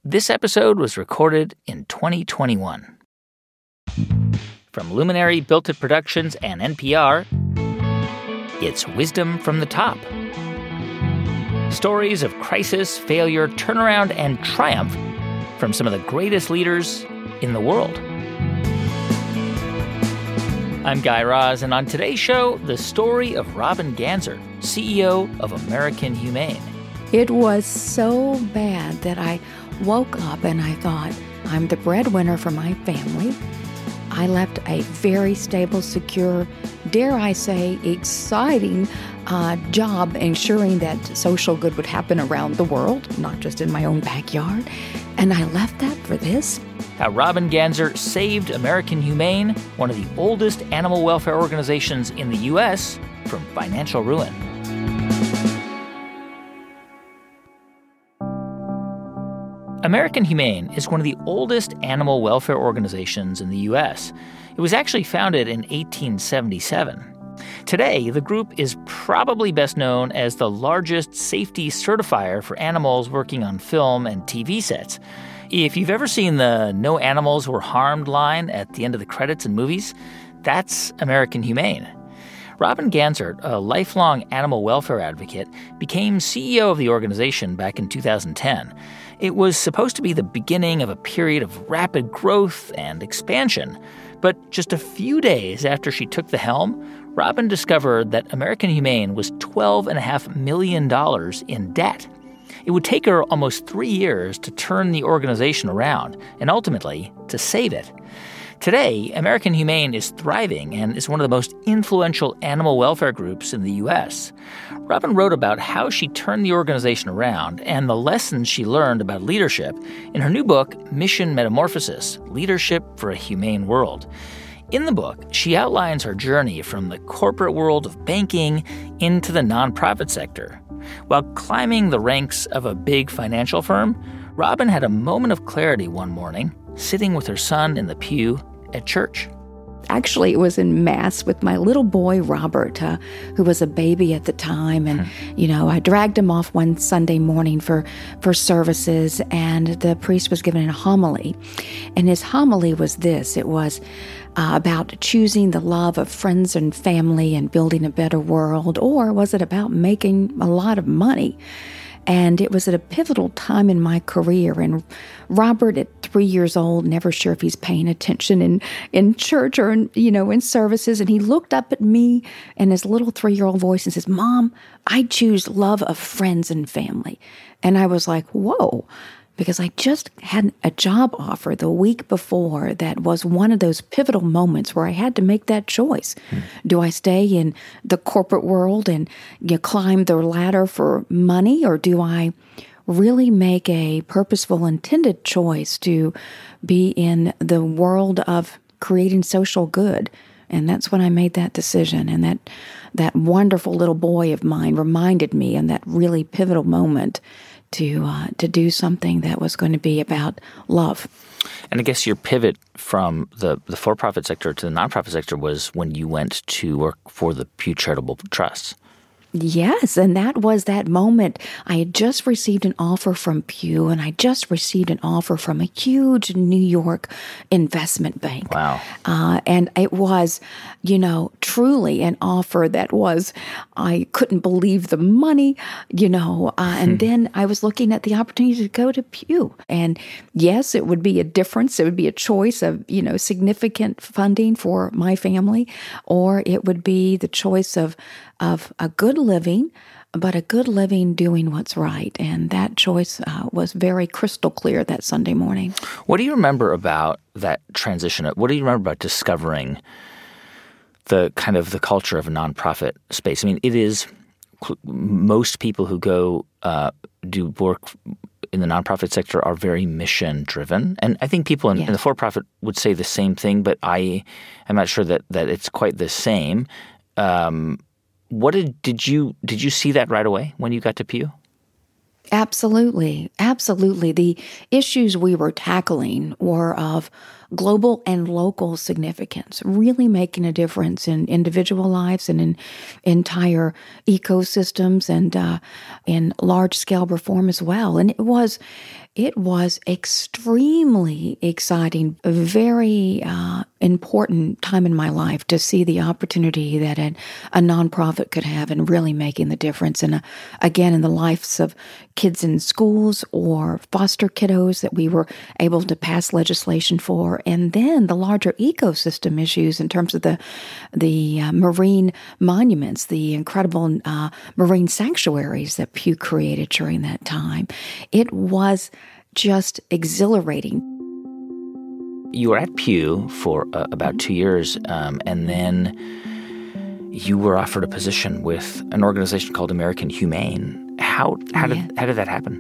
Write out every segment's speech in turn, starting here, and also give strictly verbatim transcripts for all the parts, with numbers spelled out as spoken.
This episode was recorded in twenty twenty-one. From Luminary, Built It Productions, and N P R, it's Wisdom from the Top. Stories of crisis, failure, turnaround, and triumph from some of the greatest leaders in the world. I'm Guy Raz, and on today's show, the story of Robin Ganzer, C E O of American Humane. It was so bad that I woke up and I thought, I'm the breadwinner for my family. I left a very stable, secure, dare I say, exciting uh, job ensuring that social good would happen around the world, not just in my own backyard. And I left that for this. How Robin Ganzer saved American Humane, one of the oldest animal welfare organizations in the U S, from financial ruin. American Humane is one of the oldest animal welfare organizations in the U S. It was actually founded in eighteen seventy-seven. Today, the group is probably best known as the largest safety certifier for animals working on film and T V sets. If you've ever seen the "No Animals Were Harmed" line at the end of the credits in movies, that's American Humane. Robin Ganzer, a lifelong animal welfare advocate, became C E O of the organization back in two thousand ten. It was supposed to be the beginning of a period of rapid growth and expansion. But just a few days after she took the helm, Robin discovered that American Humane was twelve point five million dollars in debt. It would take her almost three years to turn the organization around and ultimately to save it. Today, American Humane is thriving and is one of the most influential animal welfare groups in the U S. Robin wrote about how she turned the organization around and the lessons she learned about leadership in her new book, Mission Metamorphosis: Leadership for a Humane World. In the book, she outlines her journey from the corporate world of banking into the nonprofit sector. While climbing the ranks of a big financial firm, Robin had a moment of clarity one morning, sitting with her son in the pew at church. Actually, it was in Mass with my little boy, Robert, uh, who was a baby at the time. And, hmm. you know, I dragged him off one Sunday morning for, for services, and the priest was giving a homily. And his homily was this. It was uh, about choosing the love of friends and family and building a better world, or was it about making a lot of money? And it was at a pivotal time in my career. And Robert, at three years old, never sure if he's paying attention in, in church or, in, you know, in services. And he looked up at me in his little three-year-old voice and says, "Mom, I choose love of friends and family." And I was like, whoa, because I just had a job offer the week before that was one of those pivotal moments where I had to make that choice. Hmm. Do I stay in the corporate world and you know, climb the ladder for money, or do I really make a purposeful, intended choice to be in the world of creating social good? And that's when I made that decision. And that that wonderful little boy of mine reminded me in that really pivotal moment to uh, to do something that was going to be about love. And I guess your pivot from the, the for-profit sector to the nonprofit sector was when you went to work for the Pew Charitable Trust. Yes, and that was that moment. I had just received an offer from Pew, and I just received an offer from a huge New York investment bank. Wow. Uh, and it was, you know, truly an offer that was, I couldn't believe the money, you know, uh, and then I was looking at the opportunity to go to Pew. And yes, it would be a difference. It would be a choice of, you know, significant funding for my family, or it would be the choice of of a good living, but a good living doing what's right. And that choice uh, was very crystal clear that Sunday morning. What do you remember about that transition? What do you remember about discovering the kind of the culture of a nonprofit space? I mean, it is most people who go uh, do work in the nonprofit sector are very mission-driven. And I think people in, yes. in the for-profit would say the same thing, but I am not sure that, that it's quite the same. Um What did did you did you see that right away when you got to Pew? Absolutely. Absolutely. The issues we were tackling were of global and local significance, really making a difference in individual lives and in entire ecosystems and uh, in large-scale reform as well. And it was it was extremely exciting, a very uh, important time in my life to see the opportunity that a, a nonprofit could have in really making the difference. And uh, again, in the lives of kids in schools or foster kiddos that we were able to pass legislation for, and then the larger ecosystem issues in terms of the the uh, marine monuments, the incredible uh, marine sanctuaries that Pew created during that time. It was just exhilarating. You were at Pew for uh, about two years, um, and then you were offered a position with an organization called American Humane. How how did yeah. how did that happen?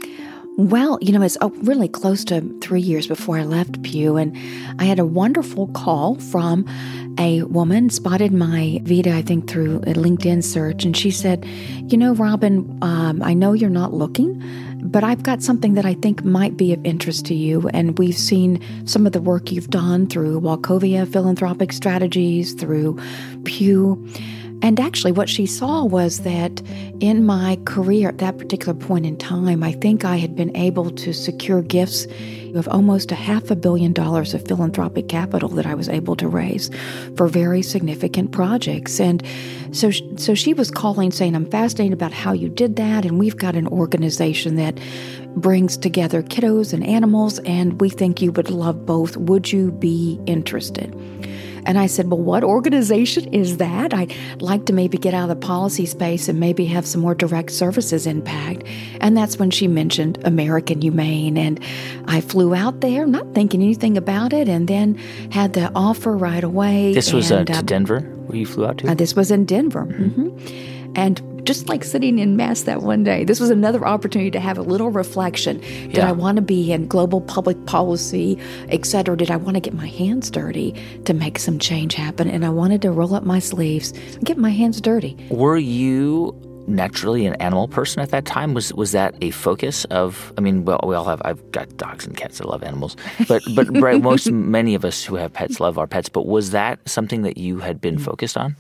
Well, you know, it's oh, really close to three years before I left Pew, and I had a wonderful call from a woman, spotted my Vita, I think, through a LinkedIn search, and she said, you know, Robin, um, I know you're not looking, but I've got something that I think might be of interest to you, and we've seen some of the work you've done through Wachovia Philanthropic Strategies, through Pew. And actually what she saw was that in my career at that particular point in time, I think I had been able to secure gifts of almost a half a billion dollars of philanthropic capital that I was able to raise for very significant projects. And so, so she was calling saying, I'm fascinated about how you did that, and we've got an organization that brings together kiddos and animals, and we think you would love both. Would you be interested? And I said, well, what organization is that? I'd like to maybe get out of the policy space and maybe have some more direct services impact. And that's when she mentioned American Humane. And I flew out there, not thinking anything about it, and then had the offer right away. This was and, uh, to uh, Denver, where you flew out to? Uh, this was in Denver. Mm-hmm. And just like sitting in Mass that one day, this was another opportunity to have a little reflection. Did yeah. I want to be in global public policy, et cetera? Did I want to get my hands dirty to make some change happen? And I wanted to roll up my sleeves and get my hands dirty. Were you naturally an animal person at that time? Was was that a focus of, I mean, well, we all have, I've got dogs and cats that love animals, but, but right, most, many of us who have pets love our pets, but was that something that you had been focused on?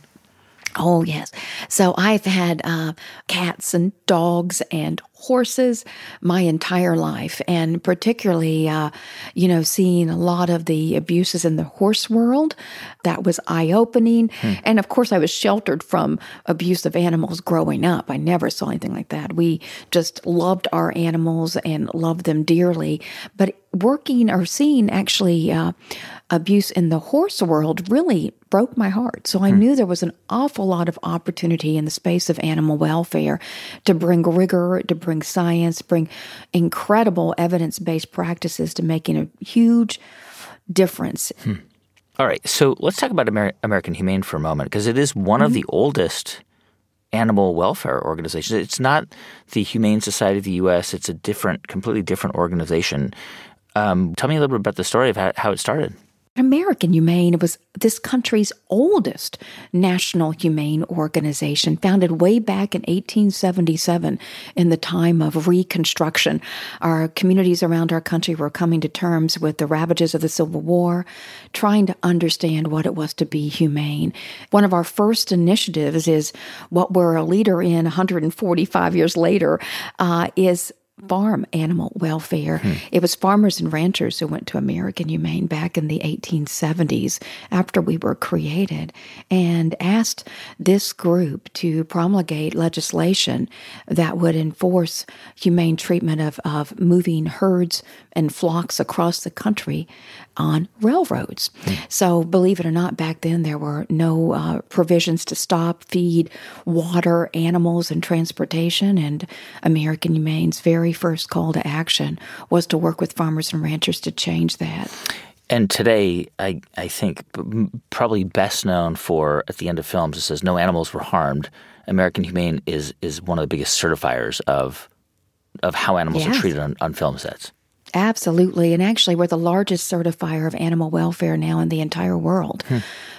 Oh, yes. So I've had uh, cats and dogs and horses my entire life, and particularly, uh, you know, seeing a lot of the abuses in the horse world, that was eye-opening. Hmm. And, of course, I was sheltered from abuse of animals growing up. I never saw anything like that. We just loved our animals and loved them dearly. But working or seeing actually uh, abuse in the horse world really broke my heart. So I hmm. knew there was an awful lot of opportunity in the space of animal welfare to bring rigor, to bring science, bring incredible evidence-based practices to making a huge difference. Hmm. All right. So let's talk about Amer- American Humane for a moment, because it is one mm-hmm. of the oldest animal welfare organizations. It's not the Humane Society of the U S. It's a different, completely different organization. Um, tell me a little bit about the story of how, how it started. American Humane was this country's oldest national humane organization, founded way back in eighteen seventy-seven in the time of Reconstruction. Our communities around our country were coming to terms with the ravages of the Civil War, trying to understand what it was to be humane. One of our first initiatives is what we're a leader in one hundred forty-five years later, uh, is farm animal welfare. Hmm. It was farmers and ranchers who went to American Humane back in the eighteen seventies after we were created and asked this group to promulgate legislation that would enforce humane treatment of, of moving herds and flocks across the country on railroads. Hmm. So believe it or not, back then there were no uh, provisions to stop, feed, water animals and transportation, and American Humane's very first call to action was to work with farmers and ranchers to change that. And today, I, I think probably best known for, at the end of films, it says no animals were harmed. American Humane is is one of the biggest certifiers of of how animals yes. are treated on, on film sets. Absolutely. And actually, we're the largest certifier of animal welfare now in the entire world. Hmm.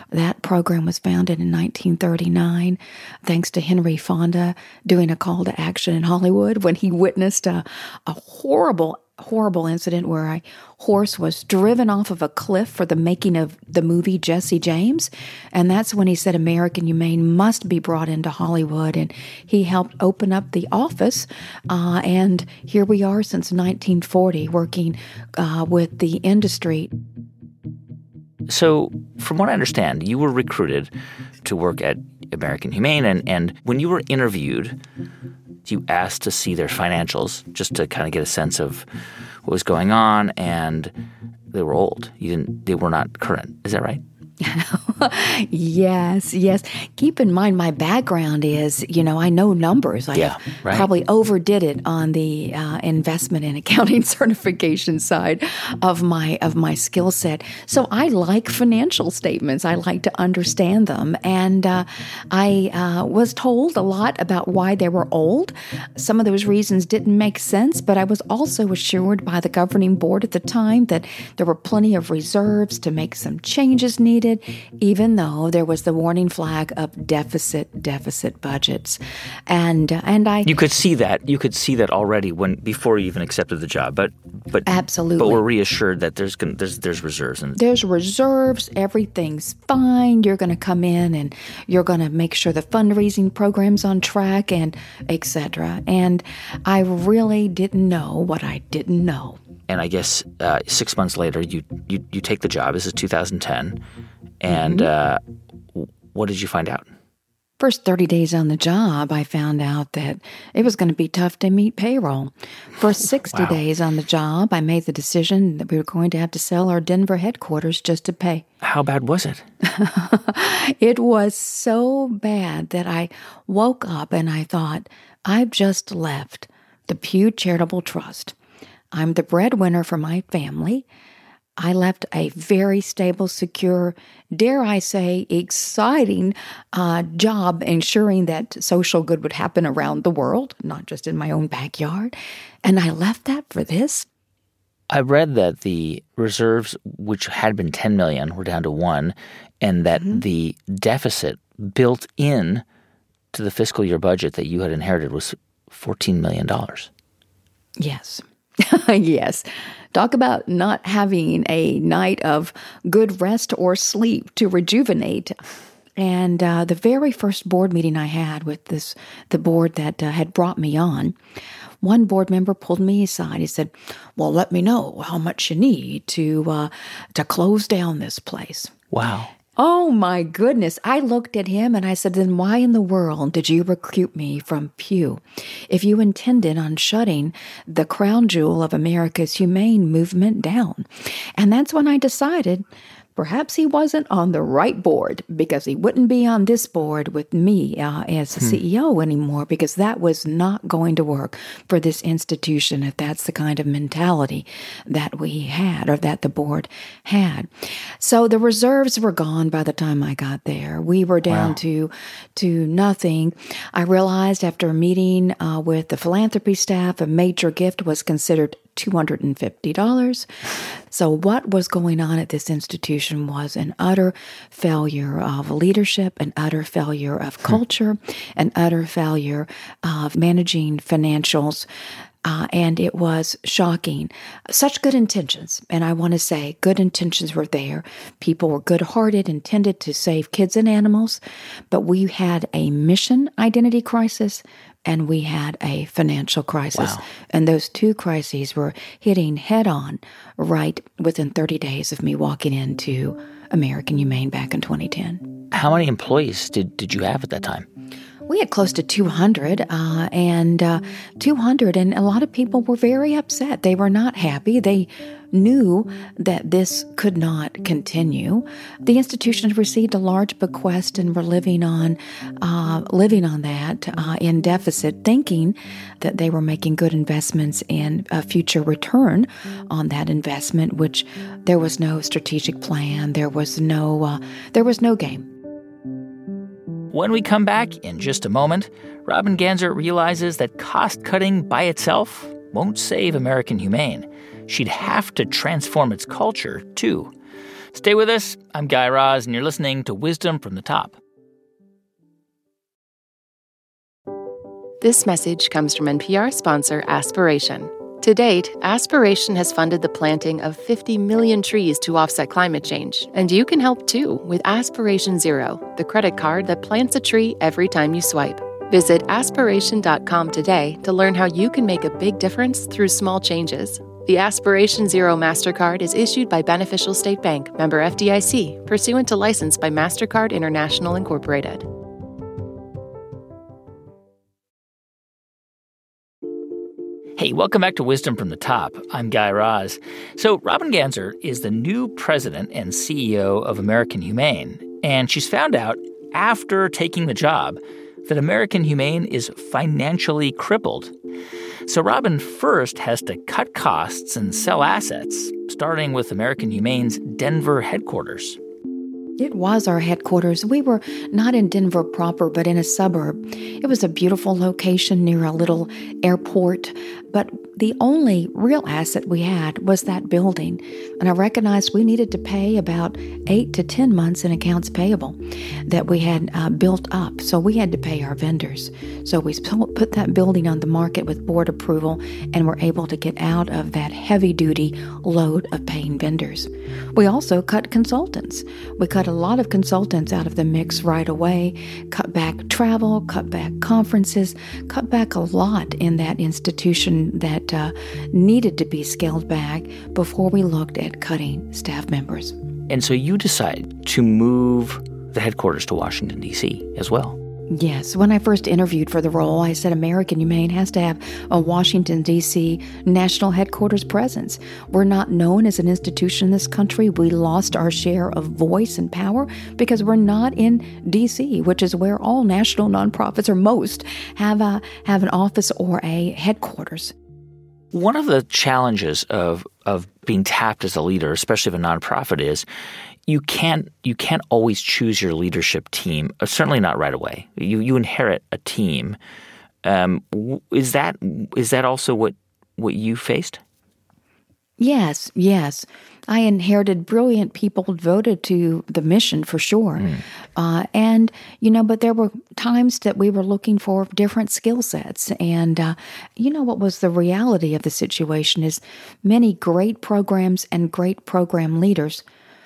That program was founded in nineteen thirty-nine, thanks to Henry Fonda doing a call to action in Hollywood when he witnessed a, a horrible horrible incident where a horse was driven off of a cliff for the making of the movie Jesse James. And that's when he said American Humane must be brought into Hollywood. And he helped open up the office. Uh, and here we are since nineteen forty working uh, with the industry. So from what I understand, you were recruited to work at American Humane. And, and when you were interviewed, you asked to see their financials just to kind of get a sense of what was going on, and they were old. You didn't. They were not current. Is that right? Yes, yes. Keep in mind, my background is, you know, I know numbers. I yeah, right. probably overdid it on the uh, investment and accounting certification side of my of my skill set. So I like financial statements. I like to understand them. And uh, I uh, was told a lot about why they were old. Some of those reasons didn't make sense, but I was also assured by the governing board at the time that there were plenty of reserves to make some changes needed, even though there was the warning flag of deficit, deficit budgets. And uh, and I... You could see that. You could see that already when before you even accepted the job. But but Absolutely. But we're reassured that there's gonna, there's there's reserves. And there's reserves. Everything's fine. You're going to come in and you're going to make sure the fundraising program's on track and et cetera. And I really didn't know what I didn't know. And I guess uh, six months later, you, you you take the job. This is two thousand ten. And mm-hmm. uh, what did you find out? First thirty days on the job, I found out that it was going to be tough to meet payroll. First sixty wow. days on the job, I made the decision that we were going to have to sell our Denver headquarters just to pay. How bad was it? It was so bad that I woke up and I thought, I've just left the Pew Charitable Trust. I'm the breadwinner for my family. I left a very stable, secure, dare I say, exciting uh, job ensuring that social good would happen around the world, not just in my own backyard. And I left that for this. I read that the reserves, which had been ten million dollars, were down to one, and that mm-hmm. the deficit built in to the fiscal year budget that you had inherited was fourteen million dollars. Yes. Yes. Talk about not having a night of good rest or sleep to rejuvenate. And uh, the very first board meeting I had with this, the board that uh, had brought me on, one board member pulled me aside. He said, well, let me know how much you need to uh, to close down this place. Wow. Oh, my goodness. I looked at him and I said, then why in the world did you recruit me from Pew if you intended on shutting the crown jewel of America's humane movement down? And that's when I decided perhaps he wasn't on the right board, because he wouldn't be on this board with me uh, as the hmm. C E O anymore, because that was not going to work for this institution if that's the kind of mentality that we had or that the board had. So the reserves were gone by the time I got there. We were down wow. to to nothing. I realized after a meeting uh, with the philanthropy staff, a major gift was considered two hundred fifty dollars. So what was going on at this institution was an utter failure of leadership, an utter failure of culture, an utter failure of managing financials. Uh, and it was shocking. Such good intentions. And I want to say good intentions were there. People were good-hearted, intended to save kids and animals. But we had a mission identity crisis and we had a financial crisis. Wow. And those two crises were hitting head-on right within thirty days of me walking into American Humane back in twenty ten. How many employees did, did you have at that time? We had close to two hundred, uh, and uh, two hundred, and a lot of people were very upset. They were not happy. They knew that this could not continue. The institution had received a large bequest and were living on, uh, living on that uh, in deficit, thinking that they were making good investments in a future return on that investment, which there was no strategic plan. There was no, uh, there was no game. When we come back in just a moment, Robin Ganzer realizes that cost-cutting by itself won't save American Humane. She'd have to transform its culture, too. Stay with us. I'm Guy Raz, and you're listening to Wisdom from the Top. This message comes from N P R sponsor Aspiration. To date, Aspiration has funded the planting of fifty million trees to offset climate change. And you can help too with Aspiration Zero, the credit card that plants a tree every time you swipe. Visit aspiration dot com today to learn how you can make a big difference through small changes. The Aspiration Zero MasterCard is issued by Beneficial State Bank, member F D I C, pursuant to license by MasterCard International Incorporated. Hey, welcome back to Wisdom from the Top. I'm Guy Raz. So Robin Ganzer is the new president and C E O of American Humane, and she's found out after taking the job that American Humane is financially crippled. So Robin first has to cut costs and sell assets, starting with American Humane's Denver headquarters. It was our headquarters. We were not in Denver proper, but in a suburb. It was a beautiful location near a little airport, but the only real asset we had was that building. And I recognized we needed to pay about eight to ten months in accounts payable that we had uh, built up. So we had to pay our vendors. So we put that building on the market with board approval and were able to get out of that heavy-duty load of paying vendors. We also cut consultants. We cut a lot of consultants out of the mix right away, cut back travel, cut back conferences, cut back a lot in that institution that uh, needed to be scaled back before we looked at cutting staff members. And so you decide to move the headquarters to Washington, D C as well. Yes. When I first interviewed for the role, I said American Humane has to have a Washington, D C national headquarters presence. We're not known as an institution in this country. We lost our share of voice and power because we're not in D C, which is where all national nonprofits, or most, have a, have an office or a headquarters. One of the challenges of of being tapped as a leader, especially of a nonprofit, is you can't you can't always choose your leadership team. Certainly not right away. You you inherit a team. Um, is that is that also what what you faced? Yes, yes. I inherited brilliant people devoted to the mission, for sure. Mm. Uh, and, you know, but there were times that we were looking for different skill sets. And, uh, you know, what was the reality of the situation is many great programs and great program leaders.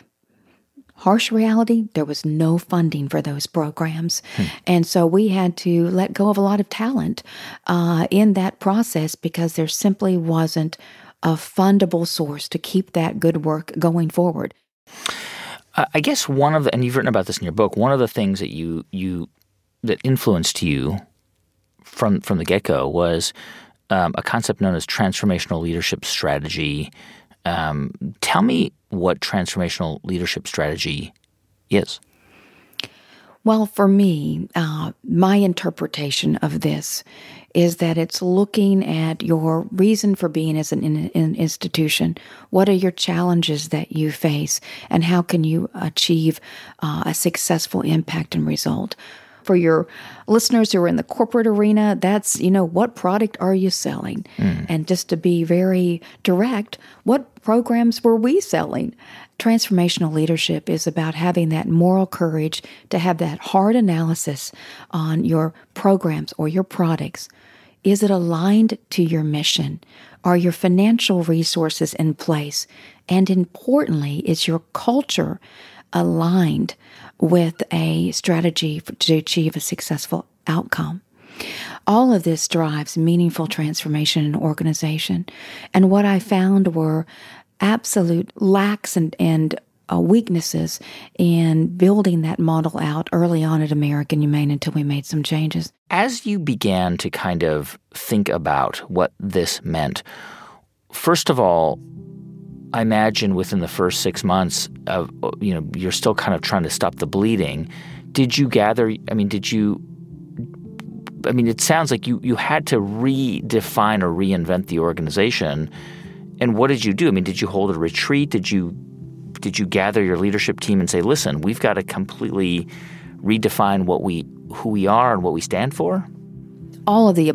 Harsh reality, there was no funding for those programs. Hmm. And so we had to let go of a lot of talent uh, in that process because there simply wasn't a fundable source to keep that good work going forward. Uh, I guess one of the, and you've written about this in your book, one of the things that you you that influenced you from from the get-go was um, a concept known as transformational leadership strategy. Um, tell me what transformational leadership strategy is. Well, for me, uh, my interpretation of this is that it's looking at your reason for being as an, in, an institution. What are your challenges that you face, and how can you achieve uh, a successful impact and result? For your listeners who are in the corporate arena, that's, you know, what product are you selling? Mm. And just to be very direct, what programs were we selling? Transformational leadership is about having that moral courage to have that hard analysis on your programs or your products. Is it aligned to your mission? Are your financial resources in place? And importantly, is your culture aligned with a strategy to achieve a successful outcome? All of this drives meaningful transformation in an organization. And what I found were absolute lacks and, and uh, weaknesses in building that model out early on at American Humane until we made some changes. As you began to kind of think about what this meant, first of all, I imagine within the first six months of, you know, you're still kind of trying to stop the bleeding. Did you gather, I mean, did you, I mean, it sounds like you, you had to redefine or reinvent the organization. And what did you do? I mean, did you hold a retreat? Did you, did you gather your leadership team and say, listen, we've got to completely redefine what we, who we are and what we stand for? All of the above.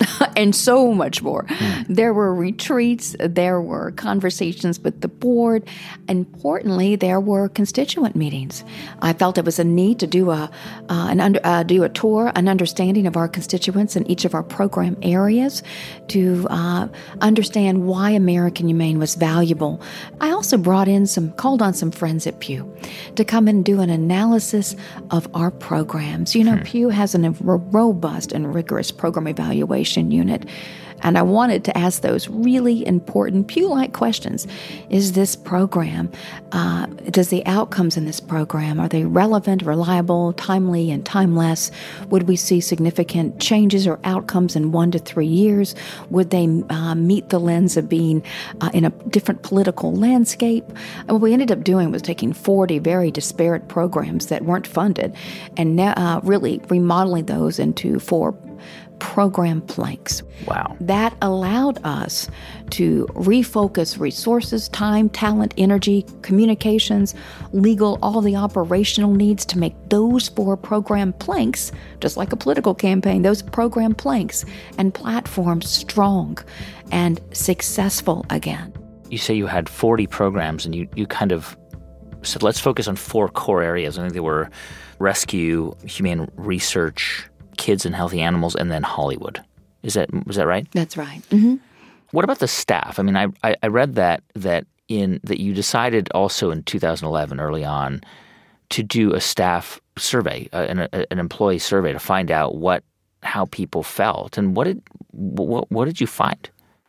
and so much more. Mm. There were retreats, there were conversations with the board. Importantly, there were constituent meetings. I felt it was a need to do a uh, an under, uh, do a tour, an understanding of our constituents in each of our program areas, to uh, understand why American Humane was valuable. I also brought in some, called on some friends at Pew to come and do an analysis of our programs. You know, hmm. Pew has an, a robust and rigorous program evaluation unit, and I wanted to ask those really important Pew-like questions. Is this program, uh, does the outcomes in this program, are they relevant, reliable, timely, and timeless? Would we see significant changes or outcomes in one to three years? Would they uh, meet the lens of being uh, in a different political landscape? And what we ended up doing was taking forty very disparate programs that weren't funded and now, uh, really remodeling those into four program planks. Wow. That allowed us to refocus resources, time, talent, energy, communications, legal, all the operational needs to make those four program planks, just like a political campaign, those program planks and platforms strong and successful again. You say you had forty programs, and you, you kind of said, let's focus on four core areas. I think they were rescue, humane research, kids and healthy animals, and then Hollywood. Is that was that right? That's right. Mm-hmm. What about the staff? I mean, I, I I read that that in that you decided also in two thousand eleven, early on, to do a staff survey, uh, an, a, an employee survey to find out what how people felt. And what did what, what did you find?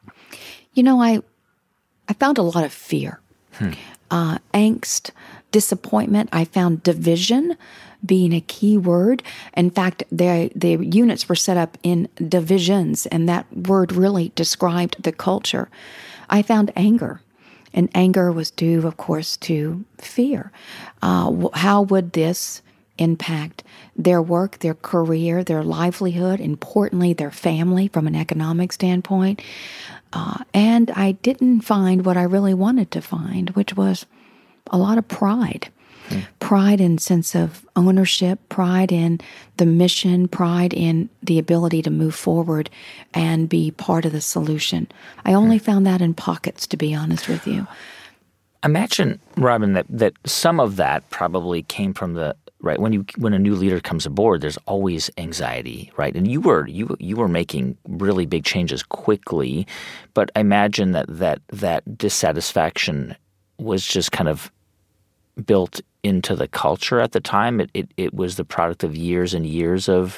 You know, I I found a lot of fear, hmm. uh, angst, disappointment. I found division being a key word. In fact, the the units were set up in divisions, and that word really described the culture. I found anger, and anger was due, of course, to fear. Uh, how would this impact their work, their career, their livelihood, importantly, their family from an economic standpoint? Uh, and I didn't find what I really wanted to find, which was a lot of pride. Pride in sense of ownership, pride in the mission, pride in the ability to move forward and be part of the solution. I only found that in pockets, to be honest with you. Imagine, Robin, that, that some of that probably came from the right when you when a new leader comes aboard. There's always anxiety, right? And you were you you were making really big changes quickly, but I imagine that that that dissatisfaction was just kind of built into the culture at the time. It, it it was the product of years and years of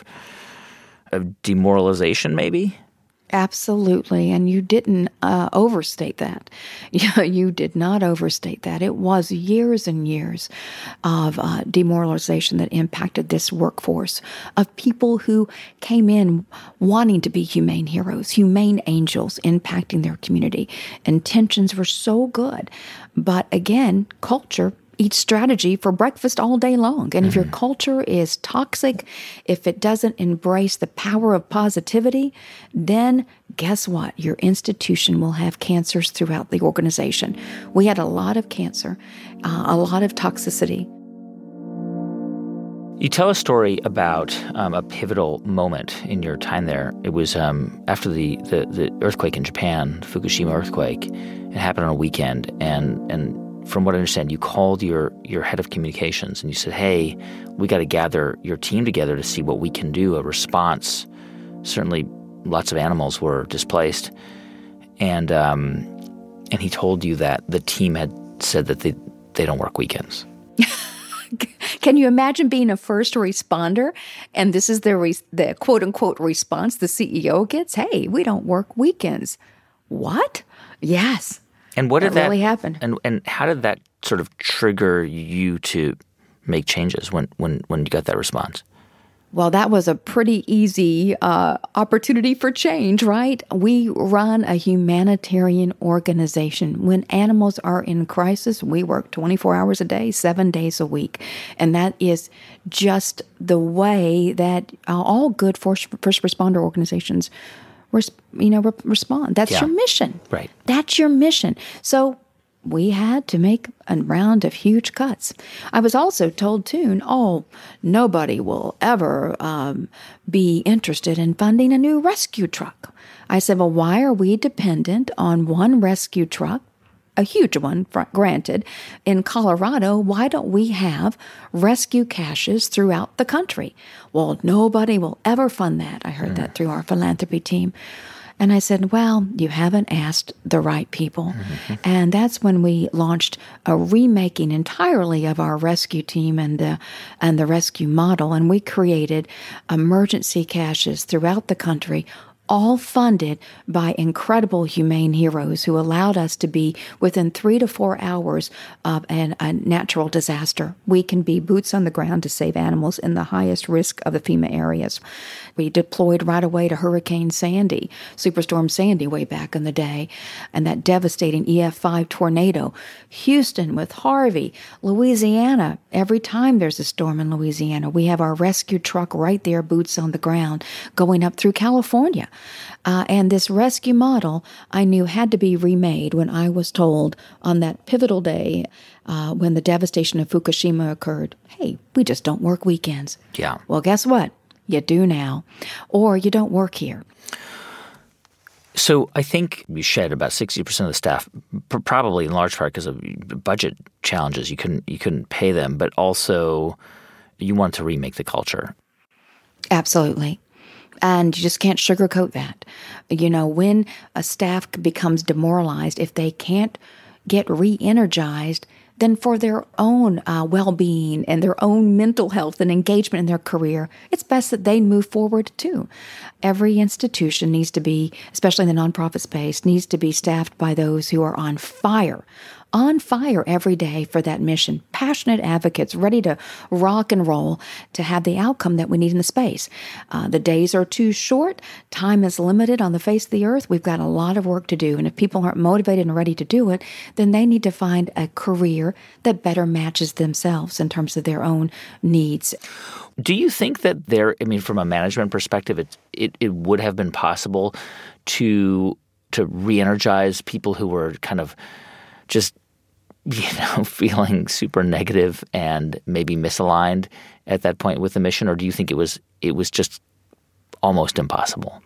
of demoralization, maybe? Absolutely. And you didn't uh, overstate that. You did not overstate that. It was years and years of uh, demoralization that impacted this workforce of people who came in wanting to be humane heroes, humane angels impacting their community. Intentions were so good. But again, culture eat strategy for breakfast all day long. And mm-hmm. if your culture is toxic, if it doesn't embrace the power of positivity, then guess what? Your institution will have cancers throughout the organization. We had a lot of cancer, uh, a lot of toxicity. You tell a story about um, a pivotal moment in your time there. It was um, after the, the, the earthquake in Japan, the Fukushima earthquake. It happened on a weekend, and and from what I understand, you called your, your head of communications and you said, hey, we got to gather your team together to see what we can do, a response. Certainly lots of animals were displaced. And um, and he told you that the team had said that they, they don't work weekends. Can you imagine being a first responder? And this is the, re- the quote-unquote response the C E O gets? Hey, we don't work weekends. What? Yes. And what did that, that really happen? And and how did that sort of trigger you to make changes when, when, when you got that response? Well, that was a pretty easy uh, opportunity for change, right? We run a humanitarian organization. When animals are in crisis, we work twenty-four hours a day, seven days a week. And that is just the way that uh, all good first, first responder organizations res- you know, re- respond. That's yeah. your mission. Right. That's your mission. So we had to make a round of huge cuts. I was also told, too, oh, nobody will ever um, be interested in funding a new rescue truck. I said, well, why are we dependent on one rescue truck, a huge one, granted, in Colorado? Why don't we have rescue caches throughout the country? Well, nobody will ever fund that. I heard mm. that through our philanthropy team. And I said, well, you haven't asked the right people. Mm-hmm. And that's when we launched a remaking entirely of our rescue team and the, and the rescue model. And we created emergency caches throughout the country, all funded by incredible humane heroes who allowed us to be within three to four hours of an, a natural disaster. We can be boots on the ground to save animals in the highest risk of the FEMA areas. We deployed right away to Hurricane Sandy, Superstorm Sandy way back in the day, and that devastating E F five tornado. Houston with Harvey, Louisiana. Every time there's a storm in Louisiana, we have our rescue truck right there, boots on the ground, going up through California. Uh, and this rescue model, I knew, had to be remade when I was told on that pivotal day uh, when the devastation of Fukushima occurred, hey, we just don't work weekends. Yeah. Well, guess what? You do now, or you don't work here. So I think you shed about sixty percent of the staff, probably in large part because of budget challenges. You couldn't you couldn't pay them, but also you wanted to remake the culture. Absolutely. And you just can't sugarcoat that. You know, when a staff becomes demoralized, if they can't get re-energized, then for their own uh, well-being and their own mental health and engagement in their career, it's best that they move forward too. Every institution needs to be, especially in the nonprofit space, needs to be staffed by those who are on fire, on fire every day for that mission, passionate advocates ready to rock and roll to have the outcome that we need in the space. Uh, the days are too short. Time is limited on the face of the earth. We've got a lot of work to do. And if people aren't motivated and ready to do it, then they need to find a career that better matches themselves in terms of their own needs. Do you think that there, I mean, from a management perspective, it it, it would have been possible to to re-energize people who were kind of just, you know, feeling super negative and maybe misaligned at that point with the mission? Or do you think it was it was just almost impossible?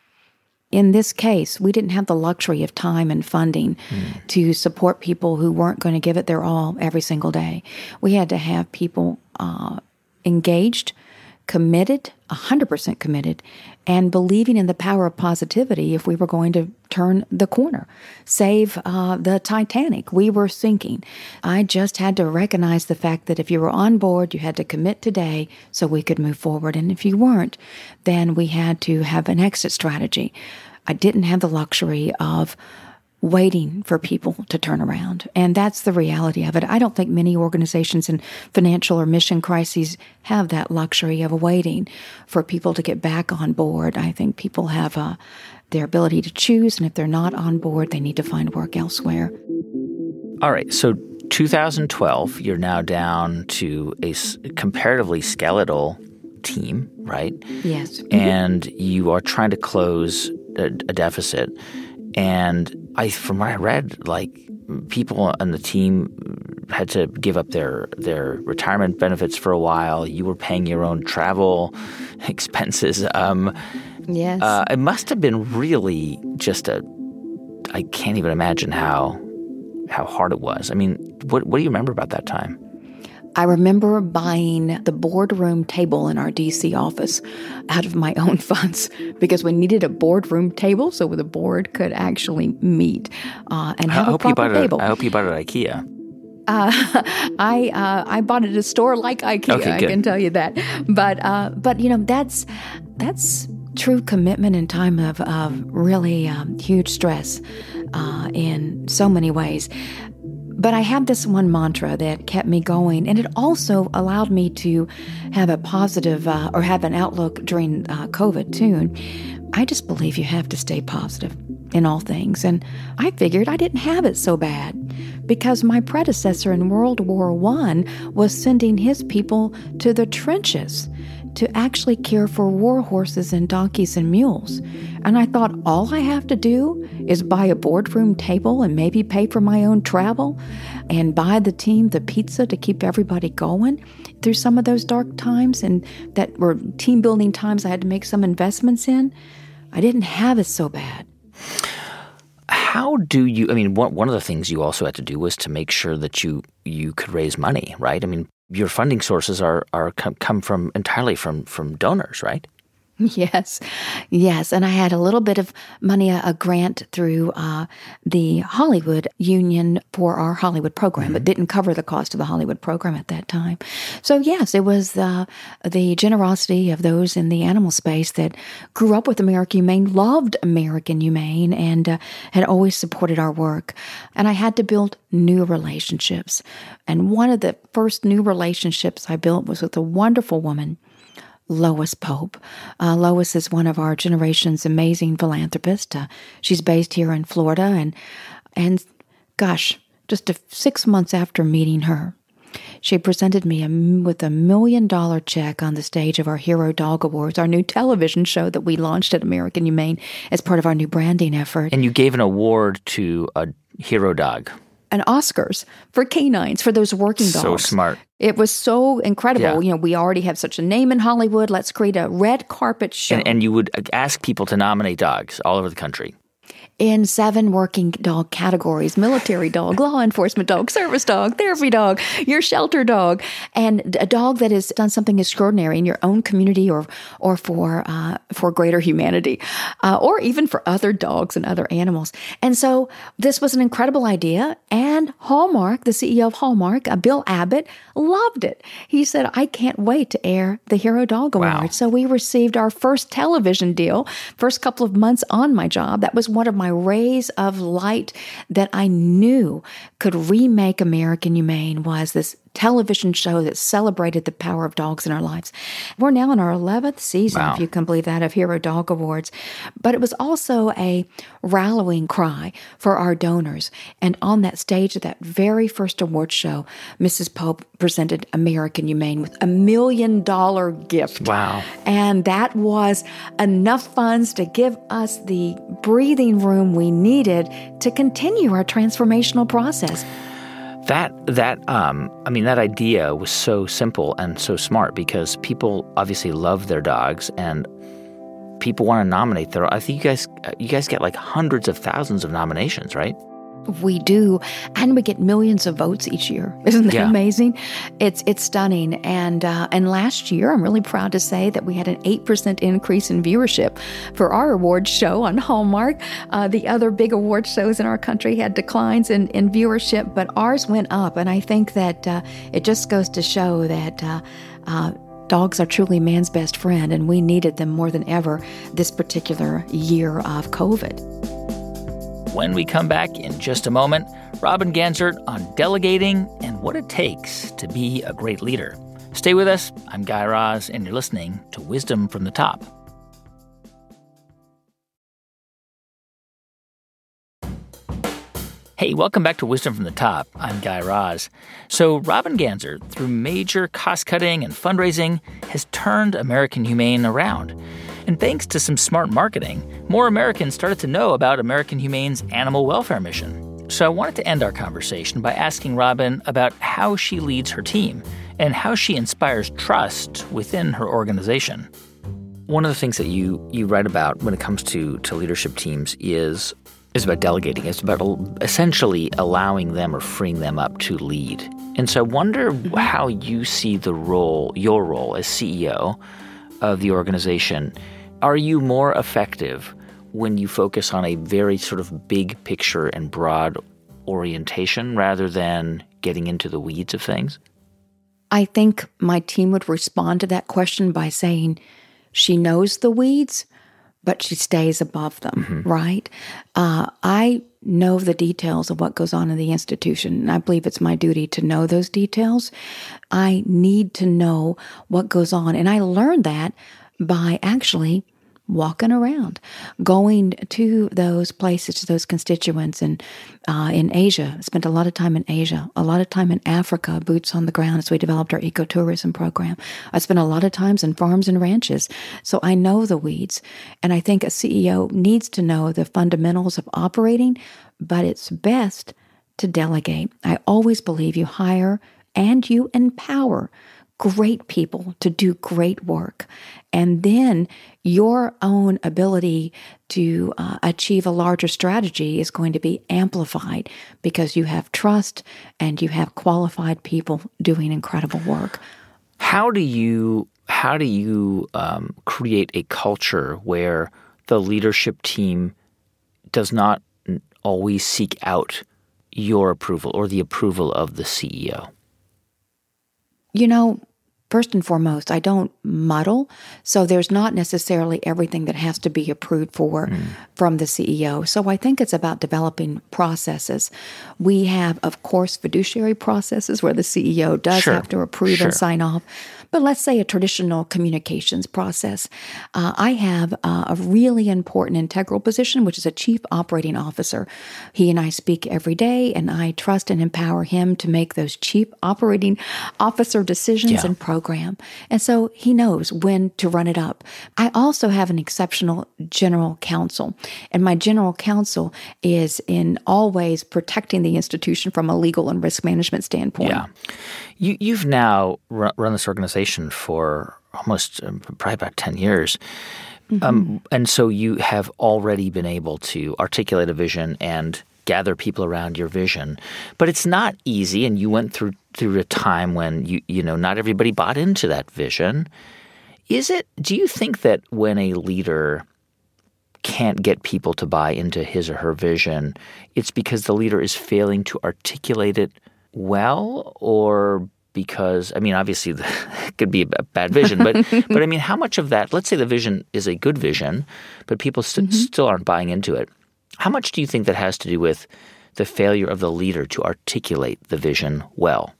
In this case, we didn't have the luxury of time and funding mm. to support people who weren't going to give it their all every single day. We had to have people uh, engaged, committed, one hundred percent committed, and believing in the power of positivity if we were going to turn the corner, save uh, the Titanic. We were sinking. I just had to recognize the fact that if you were on board, you had to commit today so we could move forward. And if you weren't, then we had to have an exit strategy. I didn't have the luxury of waiting for people to turn around. And that's the reality of it. I don't think many organizations in financial or mission crises have that luxury of waiting for people to get back on board. I think people have uh, their ability to choose, and if they're not on board, they need to find work elsewhere. All right. So two thousand twelve, you're now down to a comparatively skeletal team, right? Yes. And you are trying to close a, a deficit. And I, from what I read, like people on the team had to give up their their retirement benefits for a while. You were paying your own travel expenses. Um, yes, uh, it must have been really just a. I can't even imagine how how hard it was. I mean, what what do you remember about that time? I remember buying the boardroom table in our D C office out of my own funds because we needed a boardroom table so the board could actually meet uh, and have I a hope proper you bought table. It, I hope you bought it at IKEA. Uh, I uh, I bought it at a store like IKEA. Okay, I can tell you that. But uh, but you know that's that's true commitment in time of of really um, huge stress uh, in so many ways. But I had this one mantra that kept me going, and it also allowed me to have a positive uh, or have an outlook during uh, COVID, too. I just believe you have to stay positive in all things. And I figured I didn't have it so bad because my predecessor in World War One was sending his people to the trenches to actually care for war horses and donkeys and mules. And I thought, all I have to do is buy a boardroom table and maybe pay for my own travel and buy the team the pizza to keep everybody going through some of those dark times and that were team building times I had to make some investments in. I didn't have it so bad. How do you, I mean, one, one of the things you also had to do was to make sure that you, you could raise money, right? I mean, your funding sources are, are come, come from entirely from, from donors, right? Yes, yes. And I had a little bit of money, a, a grant through uh, the Hollywood Union for our Hollywood program, mm-hmm. but didn't cover the cost of the Hollywood program at that time. So yes, it was uh, the generosity of those in the animal space that grew up with American Humane, loved American Humane, and uh, had always supported our work. And I had to build new relationships. And one of the first new relationships I built was with a wonderful woman, Lois Pope. Uh, Lois is one of our generation's amazing philanthropists. Uh, she's based here in Florida, and and gosh, just a, six months after meeting her, she presented me a, with a million dollar check on the stage of our Hero Dog Awards, our new television show that we launched at American Humane as part of our new branding effort. And you gave an award to a hero dog. And Oscars for canines, for those working dogs. So smart. It was so incredible. Yeah. You know, we already have such a name in Hollywood. Let's create a red carpet show. And, and you would ask people to nominate dogs all over the country. In seven working dog categories: military dog, law enforcement dog, service dog, therapy dog, your shelter dog, and a dog that has done something extraordinary in your own community or or for uh, for greater humanity, uh, or even for other dogs and other animals. And so this was an incredible idea, and Hallmark, the C E O of Hallmark, uh, Bill Abbott, loved it. He said, I can't wait to air the Hero Dog Award. Wow. So we received our first television deal, first couple of months on my job. That was one of my rays of light that I knew could remake American Humane, was this television show that celebrated the power of dogs in our lives. We're now in our eleventh season, wow. if you can believe that, of Hero Dog Awards. But it was also a rallying cry for our donors. And on that stage of that very first award show, Missus Pope presented American Humane with a million dollar gift. Wow. And that was enough funds to give us the breathing room we needed to continue our transformational process. That, that, um, I mean, that idea was so simple and so smart because people obviously love their dogs and people want to nominate their, I think you guys, you guys get like hundreds of thousands of nominations, right? We do, and we get millions of votes each year. Isn't that yeah. amazing? It's it's stunning. And uh, and last year, I'm really proud to say that we had an eight percent increase in viewership for our award show on Hallmark. Uh, the other big award shows in our country had declines in, in viewership, but ours went up. And I think that uh, it just goes to show that uh, uh, dogs are truly man's best friend, and we needed them more than ever this particular year of COVID. When we come back in just a moment, Robin Ganzert on delegating and what it takes to be a great leader. Stay with us. I'm Guy Raz, and you're listening to Wisdom from the Top. Hey, welcome back to Wisdom from the Top. I'm Guy Raz. So Robin Ganzert, through major cost-cutting and fundraising, has turned American Humane around. And thanks to some smart marketing, more Americans started to know about American Humane's animal welfare mission. So I wanted to end our conversation by asking Robin about how she leads her team and how she inspires trust within her organization. One of the things that you you write about when it comes to, to leadership teams is, is about delegating. It's about essentially allowing them or freeing them up to lead. And so I wonder how you see the role, your role as C E O of the organization. Are you more effective when you focus on a very sort of big picture and broad orientation rather than getting into the weeds of things? I think my team would respond to that question by saying she knows the weeds, but she stays above them, mm-hmm. right? Uh, I know the details of what goes on in the institution, and I believe it's my duty to know those details. I need to know what goes on, and I learned that by actually walking around, going to those places, to those constituents. And uh, in Asia, I spent a lot of time in Asia, a lot of time in Africa, boots on the ground as we developed our ecotourism program. I spent a lot of times in farms and ranches, so I know the weeds. And I think a C E O needs to know the fundamentals of operating, but it's best to delegate. I always believe you hire and you empower great people to do great work. And then your own ability to uh, achieve a larger strategy is going to be amplified because you have trust and you have qualified people doing incredible work. How do you how do you um, create a culture where the leadership team does not always seek out your approval or the approval of the C E O? You know, first and foremost, I don't muddle, so there's not necessarily everything that has to be approved for mm. from the C E O. So I think it's about developing processes. We have, of course, fiduciary processes where the C E O does sure. have to approve sure. and sign off. But let's say a traditional communications process. Uh, I have uh, a really important integral position, which is a chief operating officer. He and I speak every day, and I trust and empower him to make those chief operating officer decisions yeah. and program. And so he knows when to run it up. I also have an exceptional general counsel, and my general counsel is in all ways protecting the institution from a legal and risk management standpoint. Yeah. You, you've now run, run this organization for almost um, probably about ten years. Mm-hmm. Um, and so you have already been able to articulate a vision and gather people around your vision. But it's not easy, and you went through through a time when you you know not everybody bought into that vision. Is it? Do you think that when a leader can't get people to buy into his or her vision, it's because the leader is failing to articulate it well, or because, I mean, obviously it could be a bad vision, but but I mean, how much of that, let's say the vision is a good vision, but people st- mm-hmm. still aren't buying into it. How much do you think that has to do with the failure of the leader to articulate the vision well?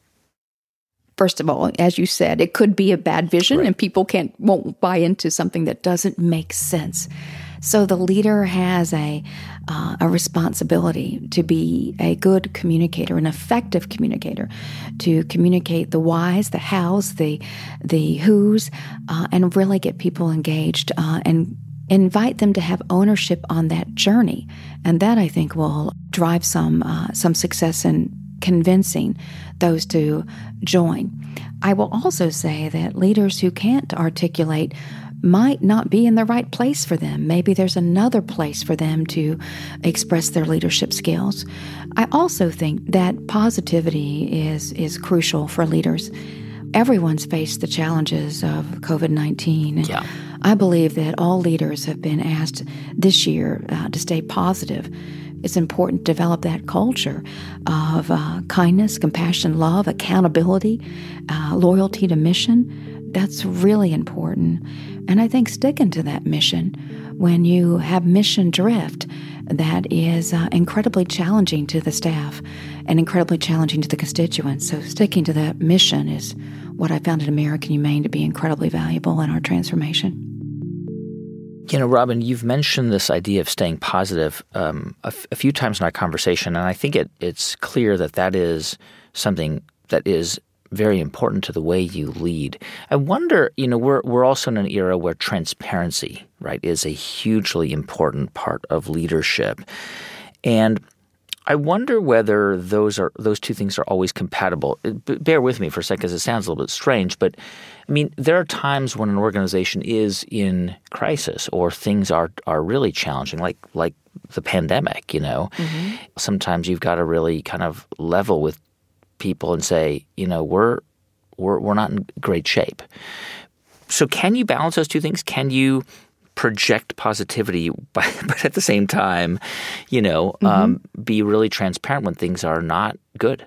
First of all, as you said, it could be a bad vision right. and people can't won't buy into something that doesn't make sense. So the leader has a uh, a responsibility to be a good communicator, an effective communicator, to communicate the whys, the hows, the the whos, uh, and really get people engaged uh, and invite them to have ownership on that journey. And that, I think, will drive some uh, some success in convincing those to join. I will also say that leaders who can't articulate might not be in the right place for them. Maybe there's another place for them to express their leadership skills. I also think that positivity is is crucial for leaders. Everyone's faced the challenges of covid nineteen. Yeah. I believe that all leaders have been asked this year uh, to stay positive. It's important to develop that culture of uh, kindness, compassion, love, accountability, uh, loyalty to mission. That's really important. And I think sticking to that mission, when you have mission drift, that is uh, incredibly challenging to the staff and incredibly challenging to the constituents. So sticking to that mission is what I found at American Humane to be incredibly valuable in our transformation. You know, Robin, you've mentioned this idea of staying positive um, a, f- a few times in our conversation, and I think it, it's clear that that is something that is very important to the way you lead. I wonder, you know, we're we're also in an era where transparency, right, is a hugely important part of leadership, and I wonder whether those are those two things are always compatible. Bear with me for a second, because it sounds a little bit strange, but I mean, there are times when an organization is in crisis or things are are really challenging, like like the pandemic. You know, mm-hmm. Sometimes you've got to really kind of level with people and say, you know, we're we're we're not in great shape. So, can you balance those two things? Can you project positivity, but, but at the same time, you know, mm-hmm. um, be really transparent when things are not good?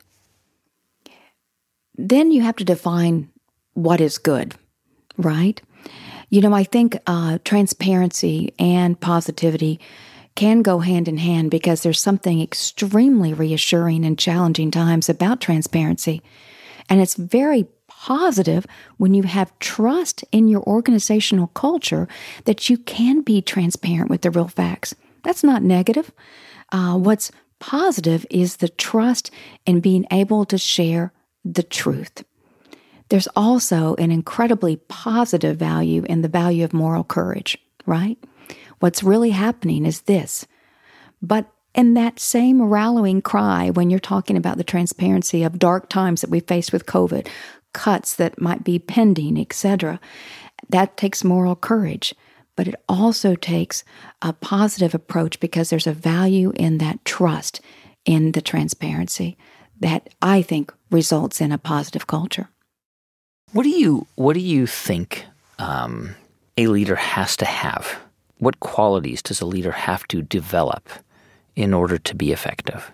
Then you have to define what is good, right? You know, I think uh, transparency and positivity can go hand in hand because there's something extremely reassuring in challenging times about transparency. And it's very positive when you have trust in your organizational culture that you can be transparent with the real facts. That's not negative. Uh, what's positive is the trust in being able to share the truth. There's also an incredibly positive value in the value of moral courage, right? What's really happening is this. But in that same rallying cry, when you're talking about the transparency of dark times that we faced with COVID, cuts that might be pending, et cetera, that takes moral courage. But it also takes a positive approach because there's a value in that trust in the transparency that I think results in a positive culture. What do you What do you think um, a leader has to have? What qualities does a leader have to develop in order to be effective?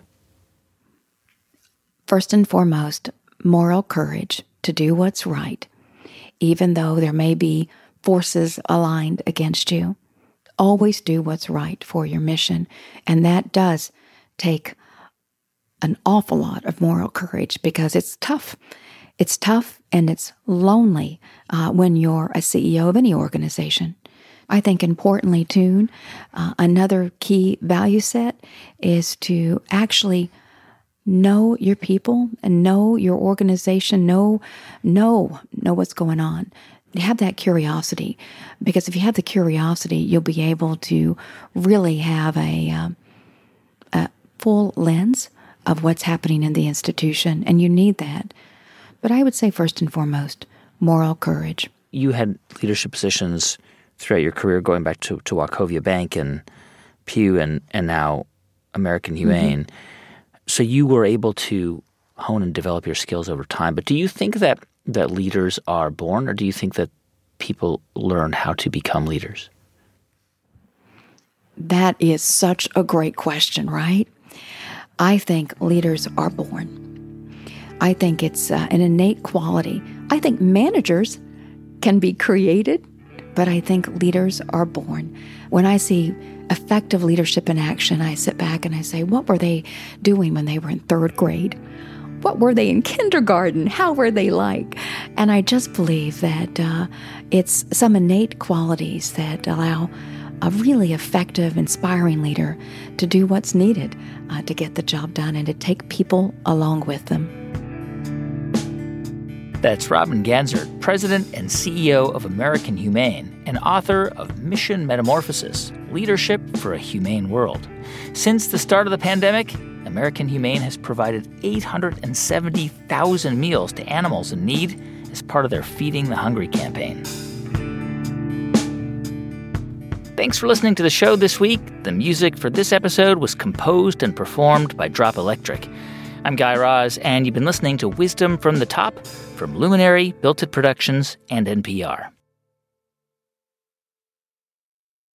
First and foremost, moral courage to do what's right, even though there may be forces aligned against you. Always do what's right for your mission, and that does take an awful lot of moral courage because it's tough. It's tough and it's lonely uh, when you're a C E O of any organization. I think importantly, too, uh, another key value set is to actually know your people and know your organization, know, know, know what's going on. Have that curiosity, because if you have the curiosity, you'll be able to really have a, um, a full lens of what's happening in the institution, and you need that. But I would say first and foremost, moral courage. You had leadership positions throughout your career, going back to, to Wachovia Bank and Pew and, and now American Humane. Mm-hmm. So you were able to hone and develop your skills over time. But do you think that, that leaders are born, or do you think that people learn how to become leaders? That is such a great question, right? I think leaders are born. I think it's uh, an innate quality. I think managers can be created, but I think leaders are born. When I see effective leadership in action, I sit back and I say, what were they doing when they were in third grade? What were they in kindergarten? How were they like? And I just believe that uh, it's some innate qualities that allow a really effective, inspiring leader to do what's needed uh, to get the job done and to take people along with them. That's Robin Ganzert, President and C E O of American Humane and author of Mission Metamorphosis, Leadership for a Humane World. Since the start of the pandemic, American Humane has provided eight hundred seventy thousand meals to animals in need as part of their Feeding the Hungry campaign. Thanks for listening to the show this week. The music for this episode was composed and performed by Drop Electric. I'm Guy Raz, and you've been listening to Wisdom from the Top from Luminary, Built It Productions, and N P R.